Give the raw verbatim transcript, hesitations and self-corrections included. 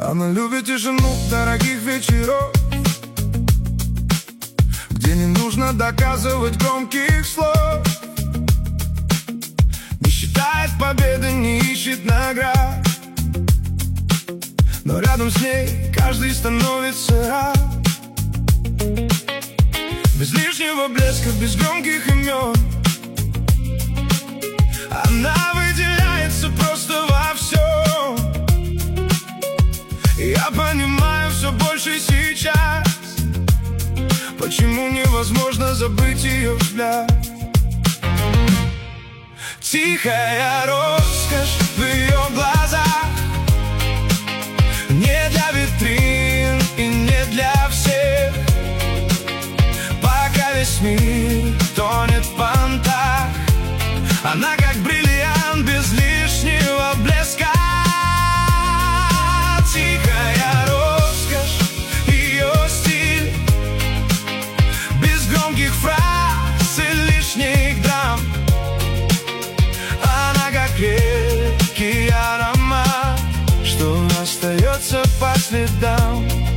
Она любит тишину дорогих вечеров, где не нужно доказывать громких слов. Не считает победы, не ищет наград, но рядом с ней каждый становится рад. Без лишнего блеска, без громких имен, она выделяется просто во всем. Я понимаю все больше сейчас, почему невозможно забыть ее взгляд. Тихая роскошь в ее глазах, не для витрин и не для всех. Пока весь мир тонет в понтах, она как бриллиант без лишнего блеска. Тихая роскошь, ее стиль, без громких фраз и лишних драм. Она как редкий аромат, что остается по следам.